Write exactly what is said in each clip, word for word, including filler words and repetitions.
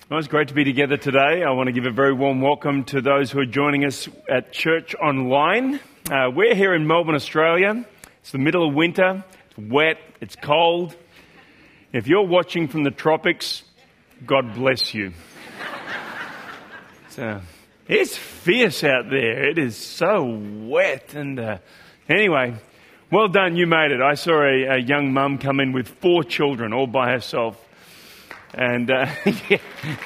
Well, it's great to be together today. I want to give a very warm welcome to those who are joining us at church online. Uh, we're here in Melbourne, Australia. It's the middle of winter. It's wet. It's cold. If you're watching from the tropics, God bless you. So, it's fierce out there. It is so wet. And uh, anyway, well done. You made it. I saw a, a young mum come in with four children all by herself. And uh, yeah.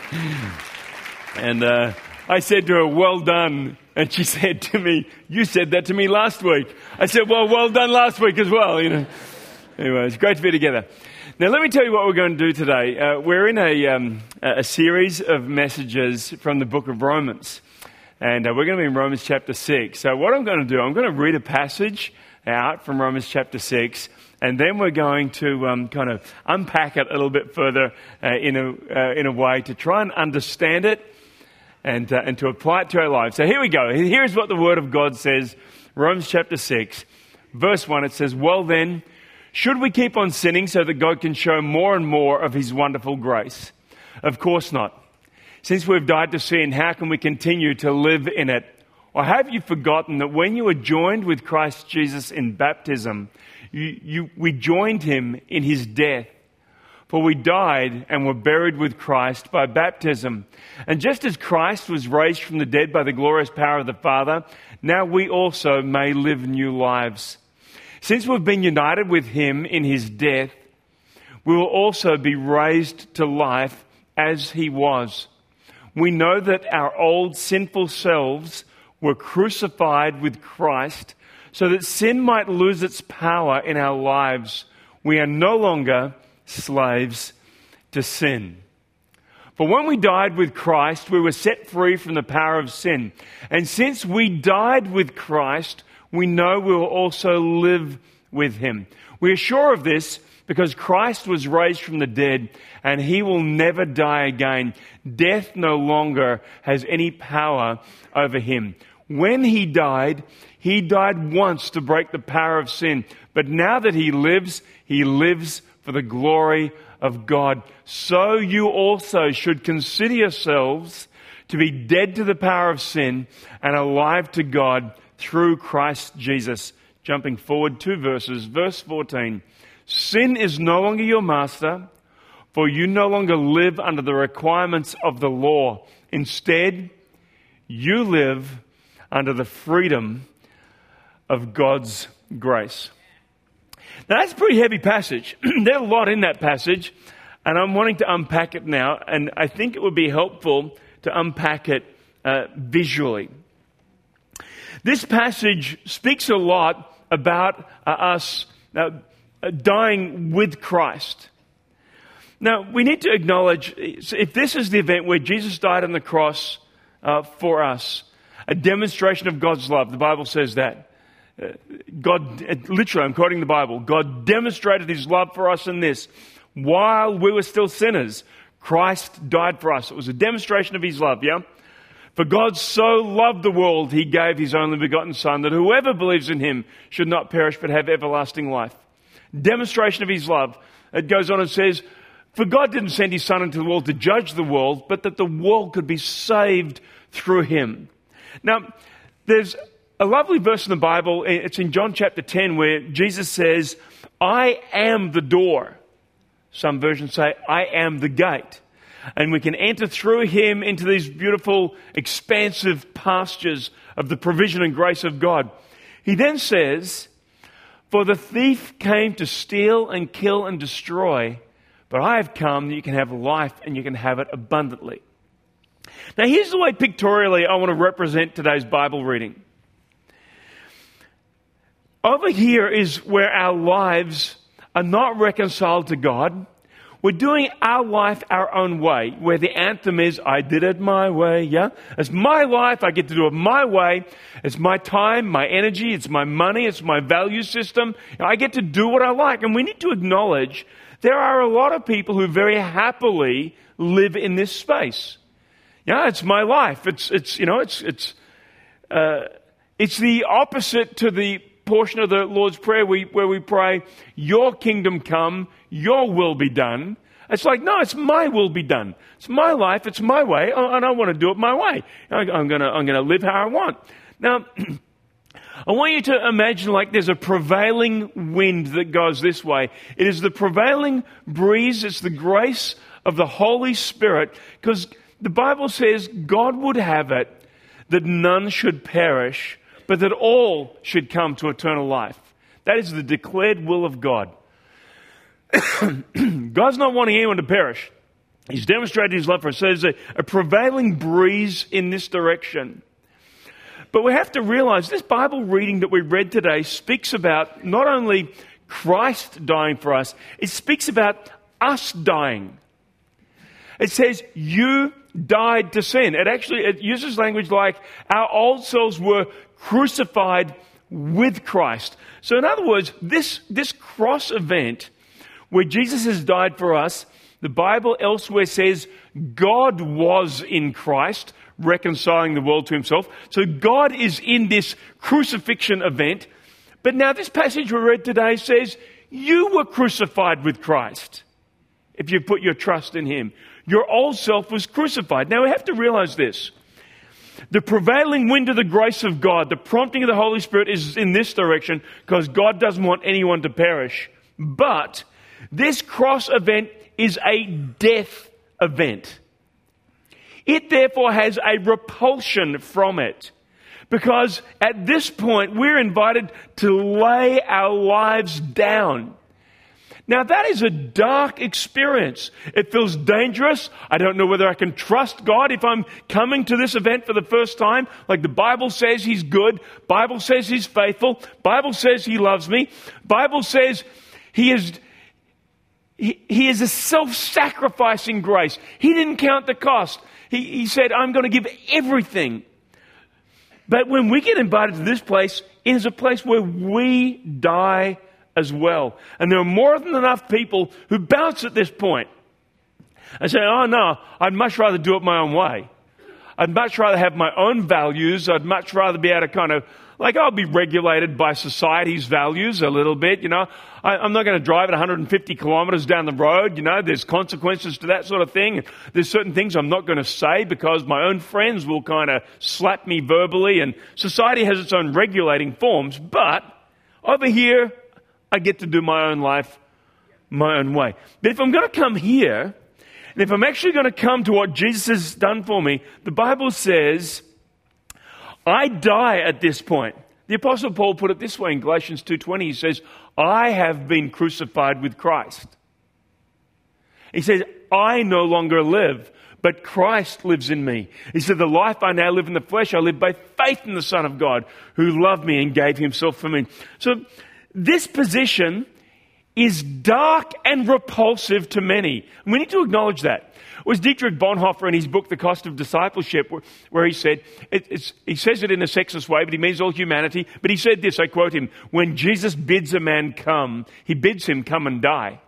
and uh, I said to her, well done. And she said to me, you said that to me last week. I said, well, well done last week as well. You know. Anyway, it's great to be together. Now, let me tell you what we're going to do today. Uh, we're in a, um, a series of messages from the book of Romans. And uh, we're going to be in Romans chapter six. So what I'm going to do, I'm going to read a passage out from Romans chapter six. And then we're going to um, kind of unpack it a little bit further uh, in a uh, in a way to try and understand it and uh, and to apply it to our lives. So here we go. Here's what the Word of God says. Romans chapter six, verse one. It says, "Well then, should we keep on sinning so that God can show more and more of His wonderful grace? Of course not. Since we've died to sin, how can we continue to live in it? Or have you forgotten that when you were joined with Christ Jesus in baptism, You, you, we joined him in his death, for we died and were buried with Christ by baptism. And just as Christ was raised from the dead by the glorious power of the Father, now we also may live new lives. Since we've been united with him in his death, we will also be raised to life as he was. We know that our old sinful selves were crucified with Christ, so that sin might lose its power in our lives. We are no longer slaves to sin. For when we died with Christ, we were set free from the power of sin. And since we died with Christ, we know we will also live with him. We are sure of this because Christ was raised from the dead, and he will never die again. Death no longer has any power over him. When he died, he died once to break the power of sin. But now that he lives, he lives for the glory of God. So you also should consider yourselves to be dead to the power of sin and alive to God through Christ Jesus. Jumping forward two verses. Verse fourteen. Sin is no longer your master, for you no longer live under the requirements of the law. Instead, you live under the freedom of God's grace. Now that's a pretty heavy passage. There's a lot in that passage, and I'm wanting to unpack it now, and I think it would be helpful to unpack it uh, visually. This passage speaks a lot about uh, us uh, dying with Christ. Now, we need to acknowledge, if this is the event where Jesus died on the cross uh, for us, a demonstration of God's love. The Bible says that. Uh, God, literally, I'm quoting the Bible. God demonstrated his love for us in this. While we were still sinners, Christ died for us. It was a demonstration of his love, yeah? For God so loved the world, he gave his only begotten Son, that whoever believes in him should not perish but have everlasting life. Demonstration of his love. It goes on and says, for God didn't send his Son into the world to judge the world, but that the world could be saved through him. Now, there's a lovely verse in the Bible. It's in John chapter ten where Jesus says, I am the door. Some versions say, I am the gate. And we can enter through him into these beautiful, expansive pastures of the provision and grace of God. He then says, for the thief came to steal and kill and destroy, but I have come that you can have life and you can have it abundantly. Now, here's the way pictorially I want to represent today's Bible reading. Over here is where our lives are not reconciled to God. We're doing our life our own way, where the anthem is, I did it my way, yeah? It's my life, I get to do it my way. It's my time, my energy, it's my money, it's my value system. I get to do what I like. And we need to acknowledge there are a lot of people who very happily live in this space. Yeah, it's my life. It's, it's, you know, it's, it's, uh, it's the opposite to the portion of the Lord's Prayer we, where we pray, your kingdom come, your will be done. It's like, no, it's my will be done. It's my life. It's my way. And I want to do it my way. I'm going to, I'm going to live how I want. Now, I want you to imagine like there's a prevailing wind that goes this way. It is the prevailing breeze. It's the grace of the Holy Spirit, because the Bible says God would have it that none should perish, but that all should come to eternal life. That is the declared will of God. God's not wanting anyone to perish. He's demonstrated his love for us. So there's a, a prevailing breeze in this direction. But we have to realize this Bible reading that we read today speaks about not only Christ dying for us, it speaks about us dying. It says, you died to sin. It actually it uses language like our old selves were crucified with Christ. So in other words, this, this cross event where Jesus has died for us, the Bible elsewhere says God was in Christ, reconciling the world to himself. So God is in this crucifixion event. But now this passage we read today says you were crucified with Christ if you put your trust in him. Your old self was crucified. Now we have to realize this. The prevailing wind of the grace of God, the prompting of the Holy Spirit is in this direction because God doesn't want anyone to perish. But this cross event is a death event. It therefore has a repulsion from it. Because at this point, we're invited to lay our lives down. Now that is a dark experience. It feels dangerous. I don't know whether I can trust God if I'm coming to this event for the first time. Like the Bible says he's good. Bible says he's faithful. Bible says he loves me. Bible says he is, he, he is a self-sacrificing grace. He didn't count the cost. He, he said, I'm going to give everything. But when we get invited to this place, it is a place where we die as well. And there are more than enough people who bounce at this point and say, oh no, I'd much rather do it my own way. I'd much rather have my own values. I'd much rather be able to kind of, like I'll be regulated by society's values a little bit, you know. I, I'm not going to drive at one hundred fifty kilometers down the road, you know. There's consequences to that sort of thing. There's certain things I'm not going to say because my own friends will kind of slap me verbally, and society has its own regulating forms. But over here, I get to do my own life my own way. But if I'm going to come here, and if I'm actually going to come to what Jesus has done for me, the Bible says, I die at this point. The Apostle Paul put it this way in Galatians two twenty. He says, I have been crucified with Christ. He says, I no longer live, but Christ lives in me. He said, the life I now live in the flesh, I live by faith in the Son of God, who loved me and gave himself for me. So this position is dark and repulsive to many. We need to acknowledge that. It was Dietrich Bonhoeffer in his book, The Cost of Discipleship, where, where he said, it, it's, he says it in a sexist way, but he means all humanity. But he said this, I quote him, when Jesus bids a man come, he bids him come and die.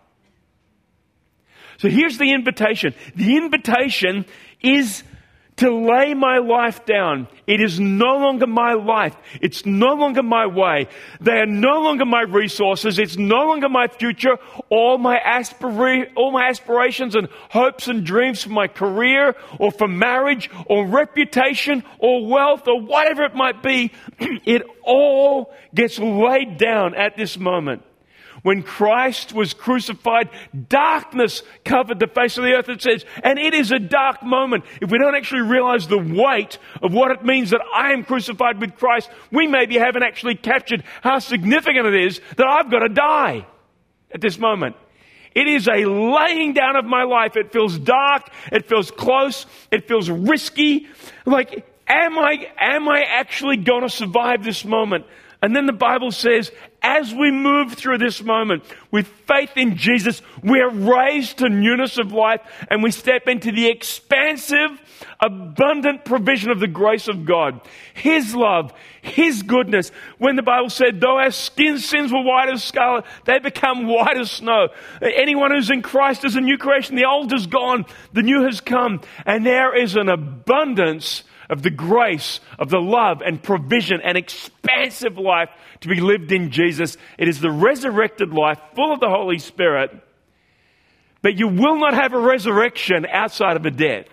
So here's the invitation. The invitation is to lay my life down. It is no longer my life. It's no longer my way. They are no longer my resources. It's no longer my future. All my aspira- all my aspirations and hopes and dreams for my career or for marriage or reputation or wealth or whatever it might be, it all gets laid down at this moment. When Christ was crucified, darkness covered the face of the earth, it says, and it is a dark moment. If we don't actually realize the weight of what it means that I am crucified with Christ, we maybe haven't actually captured how significant it is that I've got to die at this moment. It is a laying down of my life. It feels dark. It feels close. It feels risky. Like, am I, am I actually going to survive this moment? And then the Bible says, as we move through this moment with faith in Jesus, we are raised to newness of life and we step into the expansive, abundant provision of the grace of God. His love, His goodness. When the Bible said, though our skin sins were white as scarlet, they become white as snow. Anyone who's in Christ is a new creation. The old is gone, the new has come. And there is an abundance of the grace, of the love and provision and expansive life to be lived in Jesus. It is the resurrected life, full of the Holy Spirit. But you will not have a resurrection outside of a death.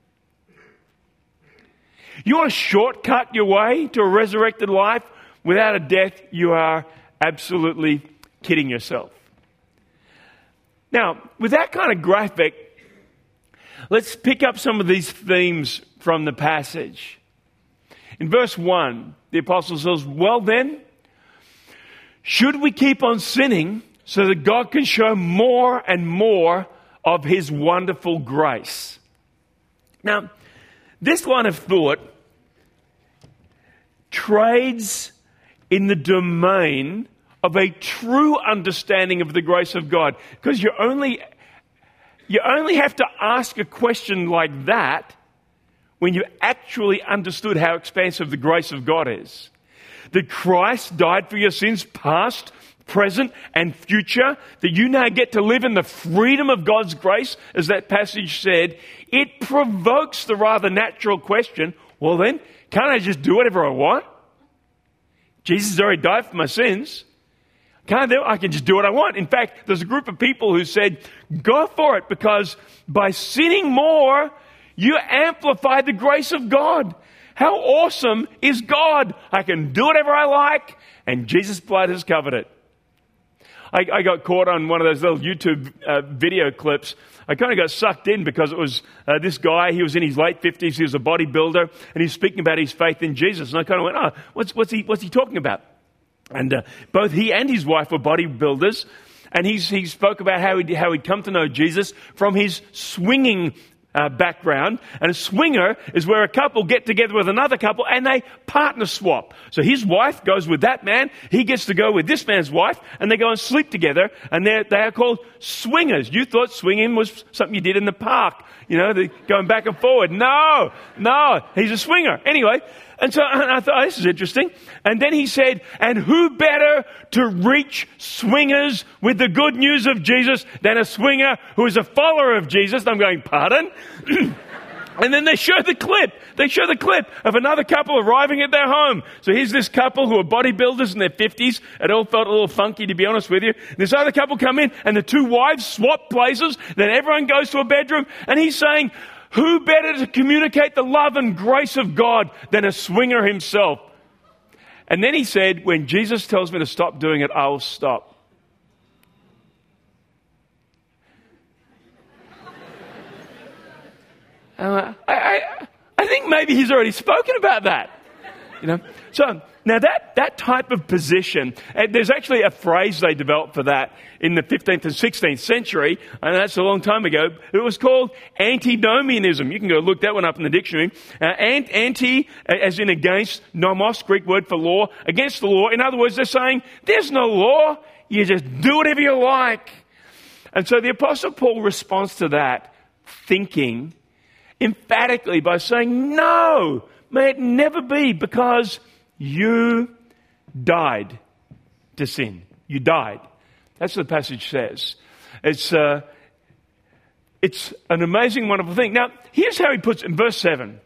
You want to shortcut your way to a resurrected life without a death? You are absolutely kidding yourself. Now, with that kind of graphic, let's pick up some of these themes from the passage. In verse one, the apostle says, well then, should we keep on sinning so that God can show more and more of his wonderful grace? Now, this line of thought trades in the domain of a true understanding of the grace of God. Because you only, you only have to ask a question like that when you actually understood how expansive the grace of God is. That Christ died for your sins, past, present, and future, that you now get to live in the freedom of God's grace, as that passage said. It provokes the rather natural question, well then, can't I just do whatever I want? Jesus has already died for my sins. Can't I do? I can just do what I want. In fact, there's a group of people who said, go for it, because by sinning more, you amplify the grace of God. How awesome is God? I can do whatever I like, and Jesus' blood has covered it. I, I got caught on one of those little YouTube uh, video clips. I kind of got sucked in because it was uh, this guy. He was in his late fifties. He was a bodybuilder, and he's speaking about his faith in Jesus. And I kind of went, oh, what's, what's he, what's he talking about? And uh, both he and his wife were bodybuilders, and he's, he spoke about how he'd, how he'd come to know Jesus from his swinging Uh, background. And a swinger is where a couple get together with another couple and they partner swap. So his wife goes with that man, he gets to go with this man's wife, and they go and sleep together, and they're, they are called swingers. You thought swinging was something you did in the park, you know, the, going back and forward. No, no, he's a swinger. Anyway, and so and I thought, oh, this is interesting. And then he said, and who better to reach swingers with the good news of Jesus than a swinger who is a follower of Jesus? And I'm going, pardon? And then they show the clip. They show the clip of another couple arriving at their home. So here's this couple who are bodybuilders in their fifties. It all felt a little funky, to be honest with you. This other couple come in, and the two wives swap places. Then everyone goes to a bedroom, and he's saying, who better to communicate the love and grace of God than a swinger himself? And then he said, when Jesus tells me to stop doing it, I will stop. Uh, I, I, I think maybe he's already spoken about that. You know, so now that, that type of position, and there's actually a phrase they developed for that in the fifteenth and sixteenth century, and that's a long time ago. It was called antinomianism. You can go look that one up in the dictionary. Uh, ant, anti, as in against, nomos, Greek word for law, against the law. In other words, they're saying, there's no law, you just do whatever you like. And so the Apostle Paul responds to that thinking emphatically by saying, no, may it never be, because you died to sin. You died. That's what the passage says. It's, uh, it's an amazing, wonderful thing. Now, here's how he puts it in verse seven.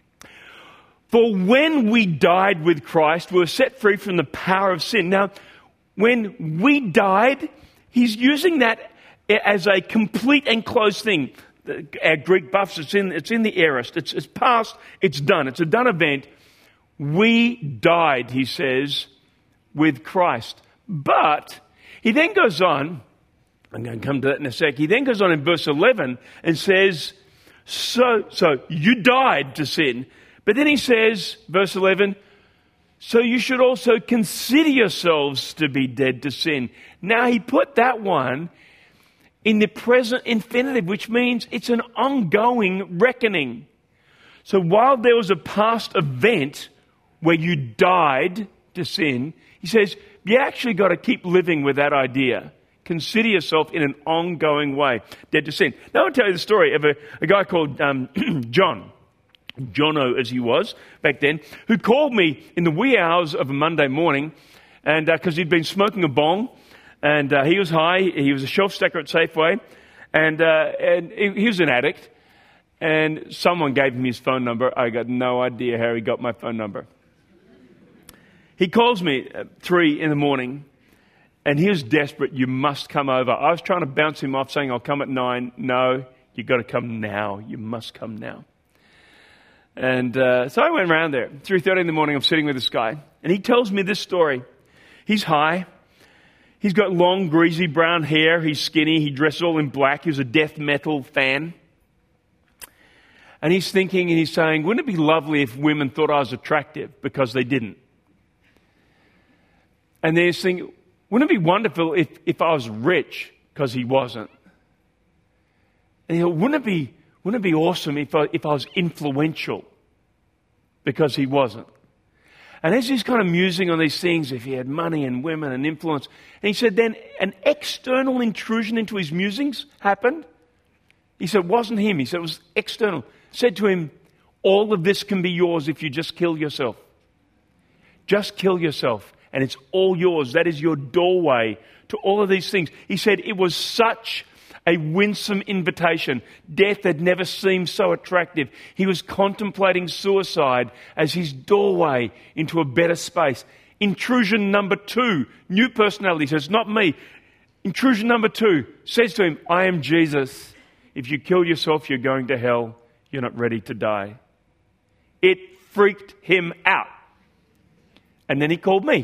For when we died with Christ, we were set free from the power of sin. Now, when we died, he's using that as a complete and closed thing. Our Greek buffs, it's in, it's in the aorist. It's, it's past, it's done. It's a done event. We died, he says, with Christ. But he then goes on, I'm going to come to that in a sec. He then goes on in verse eleven and says, so, so you died to sin. But then he says, verse eleven, so you should also consider yourselves to be dead to sin. Now he put that one in the present infinitive, which means it's an ongoing reckoning. So while there was a past event where you died to sin, he says, you actually got to keep living with that idea. Consider yourself in an ongoing way, dead to sin. Now I'll tell you the story of a, a guy called um, John, Jono as he was back then, who called me in the wee hours of a Monday morning, and because uh, he'd been smoking a bong, and uh, he was high. He was a shelf stacker at Safeway, and uh, and he, he was an addict. And someone gave him his phone number. I got no idea how he got my phone number. He calls me at three in the morning, And he was desperate. You must come over. I was trying to bounce him off saying, I'll come at nine. No, you've got to come now. You must come now. And uh, so I went around there. three thirty in the morning, I'm sitting with this guy. And he tells me this story. He's high. He's got long, greasy brown hair. He's skinny. He dresses all in black. He was a death metal fan. And he's thinking and he's saying, wouldn't it be lovely if women thought I was attractive? Because they didn't. And then he's thinking, wouldn't it be wonderful if, if I was rich? Because he wasn't. And he thought, wouldn't it be, wouldn't it be awesome if I, if I was influential? Because he wasn't. And as he's kind of musing on these things, if he had money and women and influence, and he said then an external intrusion into his musings happened. He said it wasn't him. He said it was external. Said to him, all of this can be yours if you just kill yourself. Just kill yourself. And it's all yours. That is your doorway to all of these things. He said it was such a winsome invitation. Death had never seemed so attractive. He was contemplating suicide as his doorway into a better space. Intrusion number two, new personality says, not me. Intrusion number two says to him, I am Jesus. If you kill yourself, you're going to hell. You're not ready to die. It freaked him out. And then he called me.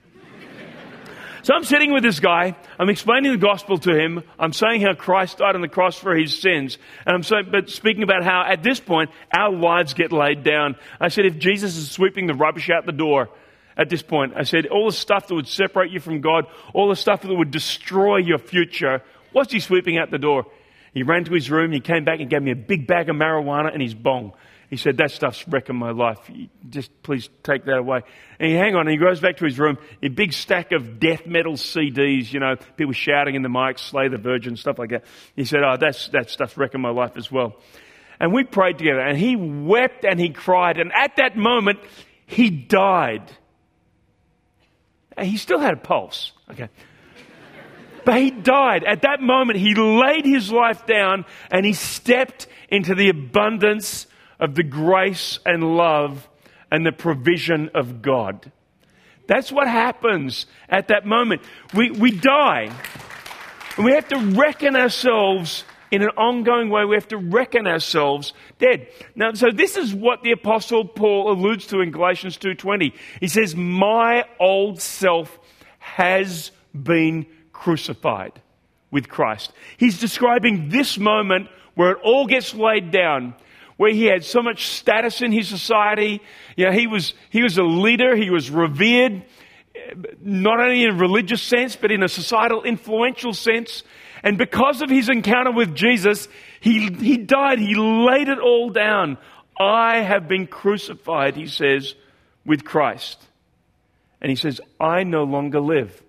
So I'm sitting with this guy, I'm explaining the gospel to him, I'm saying how Christ died on the cross for his sins, and I'm saying, but speaking about how at this point our lives get laid down. I said, if Jesus is sweeping the rubbish out the door at this point, I said, all the stuff that would separate you from God, all the stuff that would destroy your future, what's he sweeping out the door? He ran to his room, he came back and gave me a big bag of marijuana and his bong. He said, that stuff's wrecking my life. Just please take that away. And he hang on, and he goes back to his room, a big stack of death metal C Ds, you know, people shouting in the mics, Slay the Virgin, stuff like that. He said, oh, that's, that stuff's wrecking my life as well. And we prayed together, and he wept and he cried, and at that moment, he died. And he still had a pulse, okay. But he died. At that moment, he laid his life down, and he stepped into the abundance of the grace and love and the provision of God. That's what happens at that moment. We, we die. And we have to reckon ourselves in an ongoing way. We have to reckon ourselves dead. Now, so this is what the Apostle Paul alludes to in Galatians two twenty. He says, my old self has been crucified with Christ. He's describing this moment where it all gets laid down, where he had so much status in his society. You know, he was, he was a leader, he was revered, not only in a religious sense, but in a societal influential sense. And because of his encounter with Jesus, he, he died, he laid it all down. I have been crucified, he says, with Christ. And he says, I no longer live.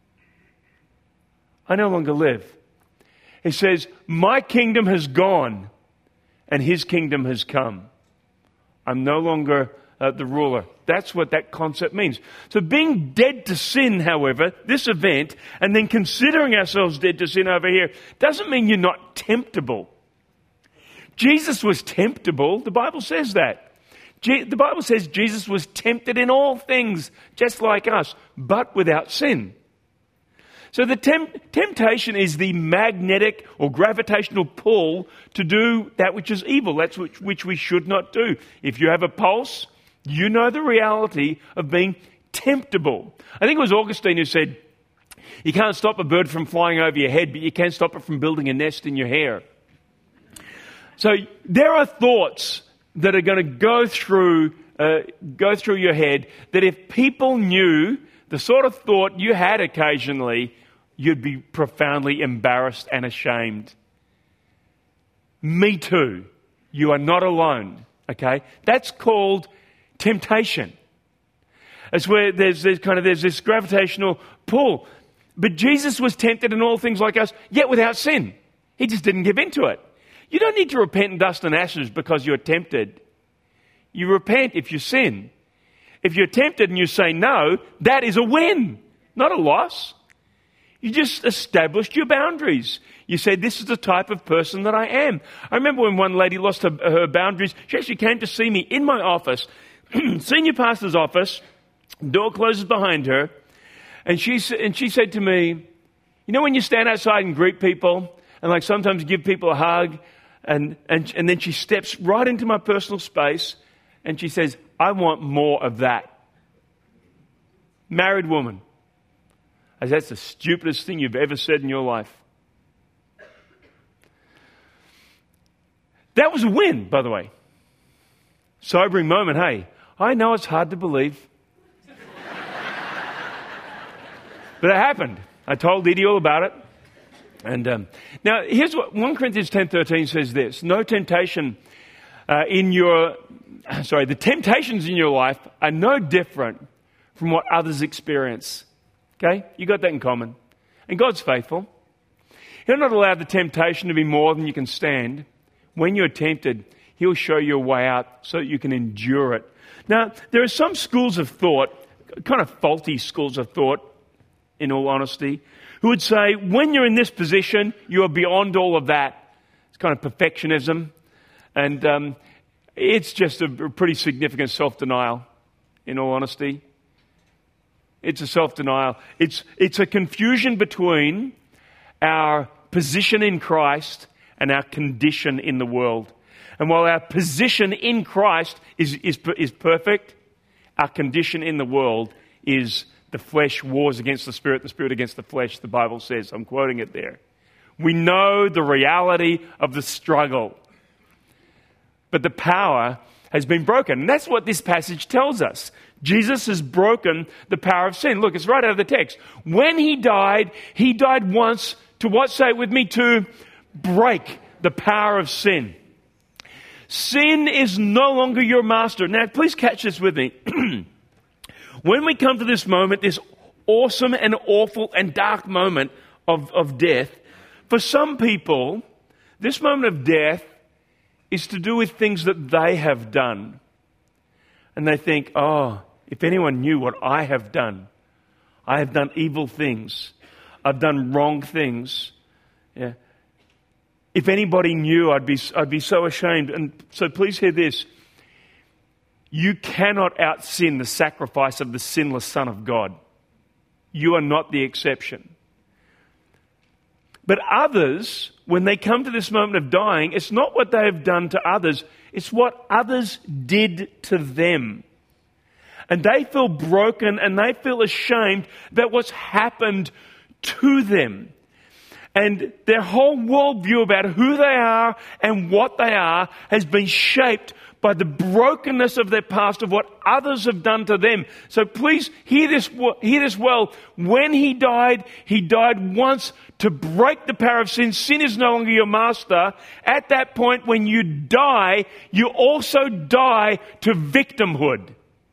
I no longer live. He says, my kingdom has gone, and his kingdom has come. I'm no longer uh, the ruler. That's what that concept means. So being dead to sin, however, this event, and then considering ourselves dead to sin over here, doesn't mean you're not temptable. Jesus was temptable. The Bible says that. Je- the Bible says Jesus was tempted in all things, just like us, but without sin. So the temp- temptation is the magnetic or gravitational pull to do that which is evil. That's which, which we should not do. If you have a pulse, you know the reality of being temptable. I think it was Augustine who said, you can't stop a bird from flying over your head, but you can stop it from building a nest in your hair. So there are thoughts that are going to go through, uh, go through your head that if people knew the sort of thought you had occasionally, you'd be profoundly embarrassed and ashamed. Me too. You are not alone. Okay? That's called temptation. It's where there's, there's kind of there's this gravitational pull. But Jesus was tempted in all things like us, yet without sin. He just didn't give in to it. You don't need to repent in dust and ashes because you're tempted. You repent if you sin. If you're tempted and you say no, that is a win, not a loss. You just established your boundaries. You said, this is the type of person that I am. I remember when one lady lost her, her boundaries, she actually came to see me in my office, senior pastor's office, door closes behind her, And she, and she said to me, you know when you stand outside and greet people and like sometimes give people a hug, and, and, and then she steps right into my personal space and she says, I want more of that. Married woman. I said, that's the stupidest thing you've ever said in your life. That was a win, by the way. Sobering moment, hey. I know it's hard to believe. But it happened. I told Edie all about it. And um, now, here's what First Corinthians ten thirteen says this. No temptation uh, in your... Sorry, the temptations in your life are no different from what others experience. Okay? You got that in common. And God's faithful. He'll not allow the temptation to be more than you can stand. When you're tempted, He'll show you a way out so that you can endure it. Now, there are some schools of thought, kind of faulty schools of thought, in all honesty, who would say, when you're in this position, you are beyond all of that. It's kind of perfectionism. And um, it's just a pretty significant self-denial, in all honesty. It's a self-denial. It's, it's a confusion between our position in Christ and our condition in the world. And while our position in Christ is, is, is perfect, our condition in the world is the flesh wars against the spirit, the spirit against the flesh, the Bible says. I'm quoting it there. We know the reality of the struggle. But the power has been broken. And that's what this passage tells us. Jesus has broken the power of sin. Look, it's right out of the text. When He died, He died once to what? Say it with me, to break the power of sin. Sin is no longer your master. Now, please catch this with me. When we come to this moment, this awesome and awful and dark moment of, of death, for some people, this moment of death is to do with things that they have done. And they think, oh, if anyone knew what I have done, I have done evil things. I've done wrong things. Yeah. If anybody knew, I'd be, I'd be so ashamed. And so please hear this. You cannot out-sin the sacrifice of the sinless Son of God. You are not the exception. But others, when they come to this moment of dying, it's not what they have done to others. It's what others did to them. And they feel broken and they feel ashamed about what's happened to them. And their whole worldview about who they are and what they are has been shaped by the brokenness of their past, of what others have done to them. So please hear this, hear this well. When He died, He died once to break the power of sin. Sin is no longer your master. At that point, when you die, you also die to victimhood.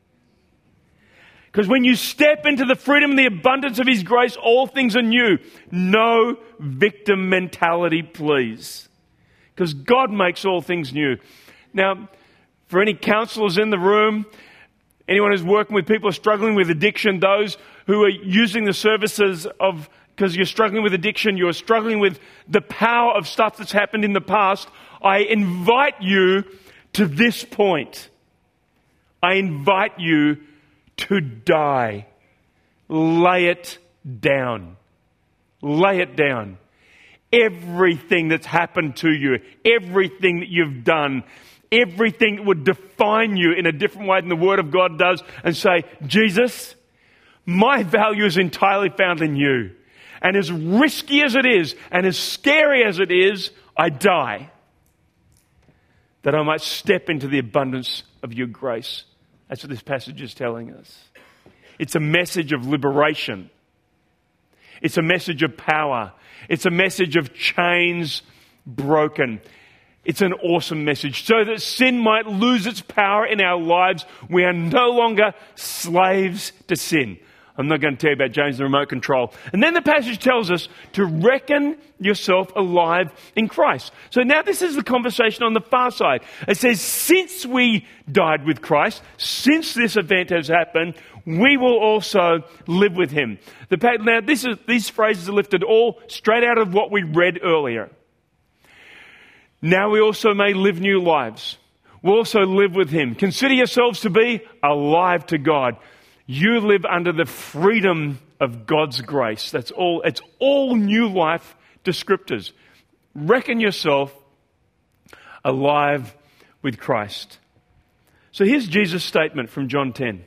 Because when you step into the freedom and the abundance of His grace, all things are new. No victim mentality, please. Because God makes all things new. Now, for any counselors in the room, anyone who's working with people struggling with addiction, those who are using the services of, because you're struggling with addiction, you're struggling with the power of stuff that's happened in the past, I invite you to this point. I invite you to die. Lay it down. Lay it down. Everything that's happened to you, everything that you've done, everything that would define you in a different way than the Word of God does, and say, Jesus, my value is entirely found in you. And as risky as it is, and as scary as it is, I die, that I might step into the abundance of your grace. That's what this passage is telling us. It's a message of liberation. It's a message of power. It's a message of chains broken. It's an awesome message. So that sin might lose its power in our lives, we are no longer slaves to sin. I'm not going to tell you about James the remote control. And then the passage tells us to reckon yourself alive in Christ. So now this is the conversation on the far side. It says, since we died with Christ, since this event has happened, we will also live with Him. The, now this is, these phrases are lifted all straight out of what we read earlier. Now we also may live new lives. We'll also live with Him. Consider yourselves to be alive to God. You live under the freedom of God's grace. That's all. It's all new life descriptors. Reckon yourself alive with Christ. So here's Jesus' statement from John ten.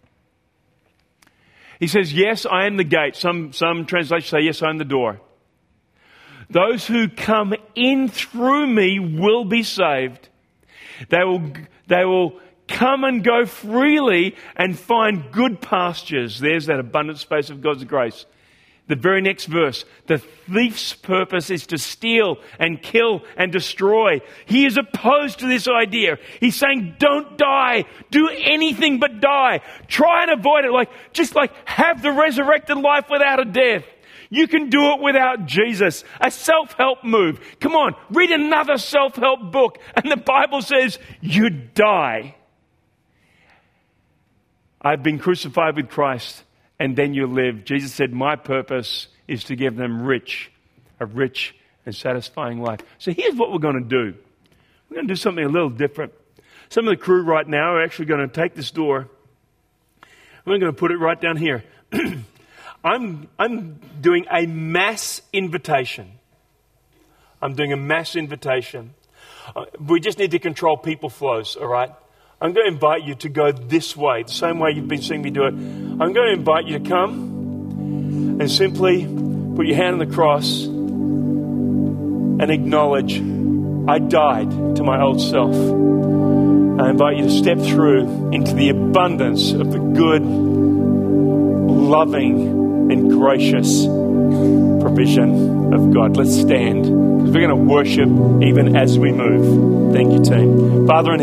He says, yes, I am the gate. Some, some translations say, yes, I am the door. Those who come in through me will be saved. They will, they will come and go freely and find good pastures. There's that abundant space of God's grace. The very next verse, the thief's purpose is to steal and kill and destroy. He is opposed to this idea. He's saying, don't die. Do anything but die. Try and avoid it. Like, just like have the resurrected life without a death. You can do it without Jesus. A self-help move. Come on, read another self-help book and the Bible says you die. I've been crucified with Christ and then you live. Jesus said, my purpose is to give them rich, a rich and satisfying life. So here's what we're going to do. We're going to do something a little different. Some of the crew right now are actually going to take this door. We're going to put it right down here. I'm, I'm doing a mass invitation. I'm doing a mass invitation. Uh, we just need to control people flows, all right? I'm going to invite you to go this way, the same way you've been seeing me do it. I'm going to invite you to come and simply put your hand on the cross and acknowledge, I died to my old self. I invite you to step through into the abundance of the good, loving, and gracious provision of God. Let's stand, because we're going to worship even as we move. Thank you, team. Father in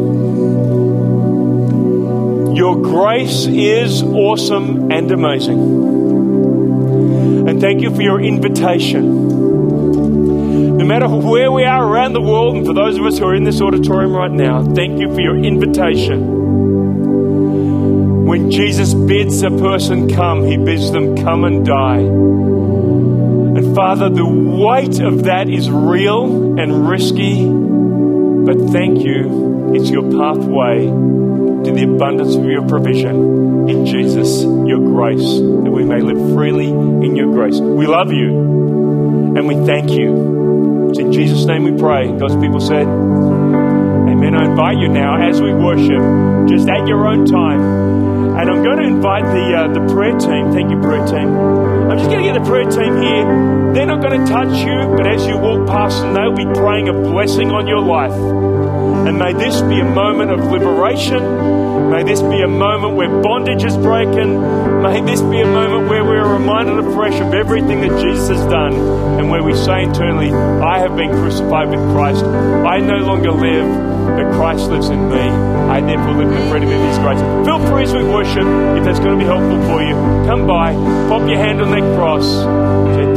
heaven, your grace is awesome and amazing. And thank you for your invitation. No matter where we are around the world, and for those of us who are in this auditorium right now, thank you for your invitation. When Jesus bids a person come, he bids them come and die. And Father, the weight of that is real and risky, but thank you, it's your pathway to the abundance of your provision in Jesus, your grace, that we may live freely in your grace. We love you and we thank you. It's in Jesus' name we pray. God's people said, amen. I invite you now as we worship, just at your own time. And I'm going to invite the uh, the prayer team. Thank you, prayer team. I'm just going to get the prayer team here. They're not going to touch you, but as you walk past them, they'll be praying a blessing on your life. And may this be a moment of liberation. May this be a moment where bondage is broken. May this be a moment where we're reminded afresh of everything that Jesus has done, and where we say internally, I have been crucified with Christ. I no longer live, but Christ lives in me. I therefore live in the freedom of his grace. Feel free as we worship, if that's going to be helpful for you. Come by, pop your hand on that cross.